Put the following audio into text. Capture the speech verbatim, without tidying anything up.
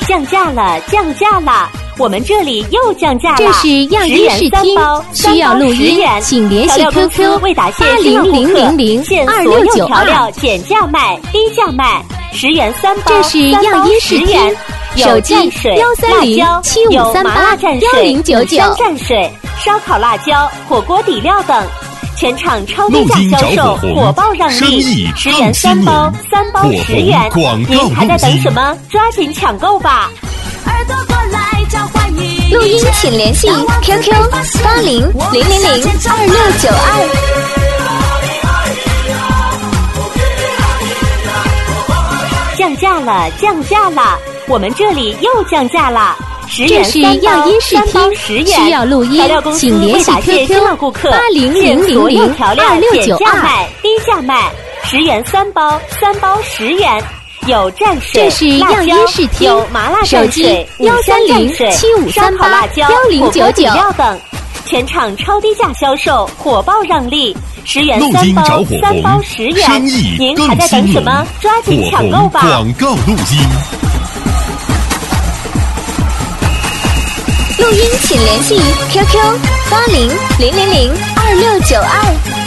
降价了，降价了！我们这里又降价了， 这是样衣试听，需要录音，请联系 Q Q 八零零零零二六九二。 调料减价卖，低价卖，十元三包， 这是样衣试听，手机幺三零七五三八幺零九九。 山蘸水、烧烤辣椒、火锅底料等。全场超低价销售，火爆让利，十元三包，三包十元。您还在等什么？抓紧抢购吧！ 耳朵过来召唤你， 录音请联系 Q Q 八零零零零二六九二。 降价了，降价了！我们这里又降价了。 这是样衣试听，需要录音，请联系 Q Q 八零零零零二六九二。 低价卖，十元三包，三包十元。有蘸水、 这是样衣试听， 有麻辣手机幺三零七五三八幺零九九等。全场超低价销售，火爆让利，十元三包，三包十元。您还在等什么？抓紧抢购吧！ 广告录音。 录音请联系 Q Q 八零零零零二六九二。